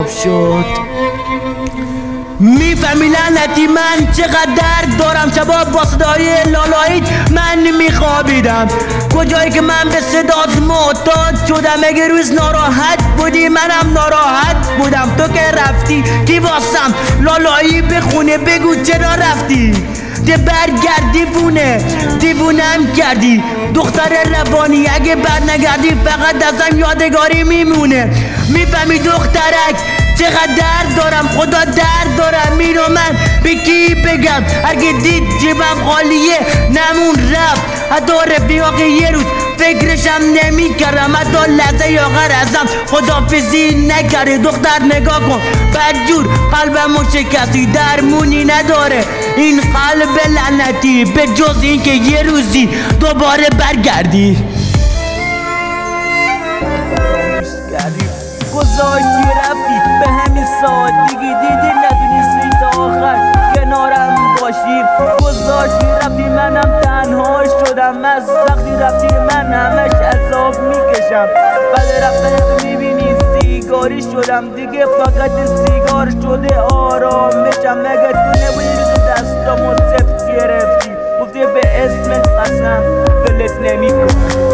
شد. میفهمی لعنتی من چقدر درد دارم، شبا با صدای لالاییت من میخوابیدم. کجایی که من به صدات معتاد شدم. اگه روز ناراحت بودی منم ناراحت بودم. تو که رفتی کی واسم لالایی بخونه بگو چرا رفتی. ده برگردی دیوونم کردی دختر روانی. اگه برنگردی فقط ازم یادگاری میمونه. میفهمی دخترک چقدر درد دارم، خدا درد دارم. اینو من به کی بگم؟ اگه دید جیبم خالیه نمون رفت. حتی رفیقی یه روز فکرشم نمی کردم، حتی لحظه آخر ازم خدافزی نکرده. دختر نگاه کن بدجور قلبمو شکستی، درمونی نداره این قلب لعنتی به جز این که یه روزی دوباره برگردی. گذاشتی رفتی به همین سادگی، دیدی ندونستی تا آخر کنارم باشی. گذاشتی رفتی منم تنها شدم. از وقتی رفتی من همش عذاب میکشم. بعد رفتن میبینی سیگاری شدم دیگه، فقط سیگار شده آرامشم. مگه تو نبودی تو دستامو سفت گرفتی، گفتی به اسم قسم دلت نمیکن.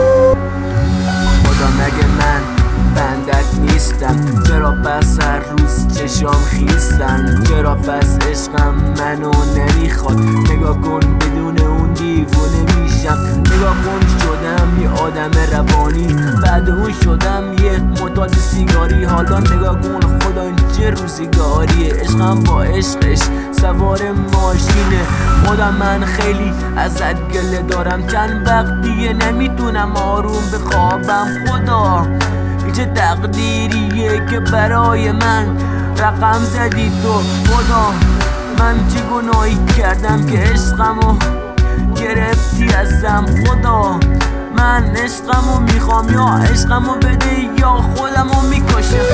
خدا مگه من بندت نیستم؟ چرا پس هر روز چشام خیستن؟ چرا پس عشقم منو نمیخواد؟ نگاه کن بدون اون دیوونه میشم. نگاه کن شدم یه آدم روانی، بعد اون شدم یه معتاد سیگاری. حالا نگاه کن خدا این چه روزگاریه. عشقم با عشقش سوار ماشینه. خدا من خیلی ازت گله دارم، چند وقت دیگه نمیتونم آروم بخوابم. خدا چه تقدیریه که برای من رقم زدی تو. خدا من چه گناهی کردم که عشقمو گرفتی ازم. خدا من عشقمو میخوام، یا عشقمو بده یا خودمو میکشم.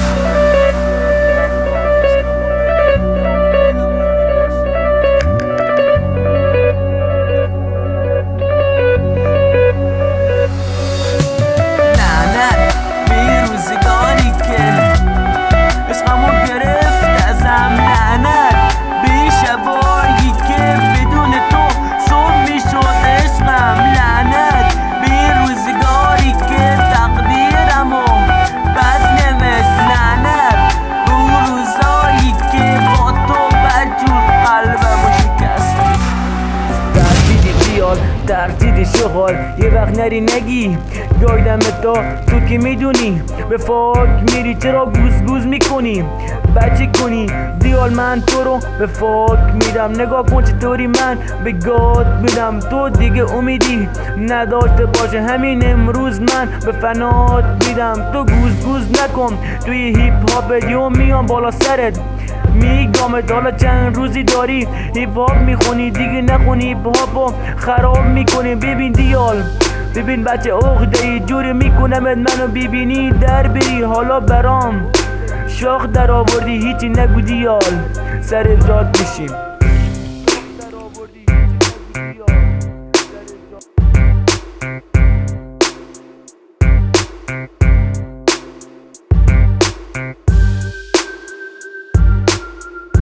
ترسیدی شغال یه وقت نری نگی گایدم تو که میدونی به فاک میری، چرا گوز میکنی بچه کنی دیال؟ من تو رو به فاک میدم. نگاه کن چطوری من به گاد میدم. تو دیگه امیدی نداشته باشه همین امروز من به فنات میدم. تو گوز نکن توی هیپ هاپ دیو میام بالا سرت میگامت. حالا چند روزی داری هیپ هاپ میخونی دیگه نخونی هیپ هاپو خراب میکنی. ببین دیال ببین بچه عقده‌ای جوری میکنمت منو ببینی در بری. حالا برام شاخ در آوردی هیچی نگو دیال، سر جات میشیم.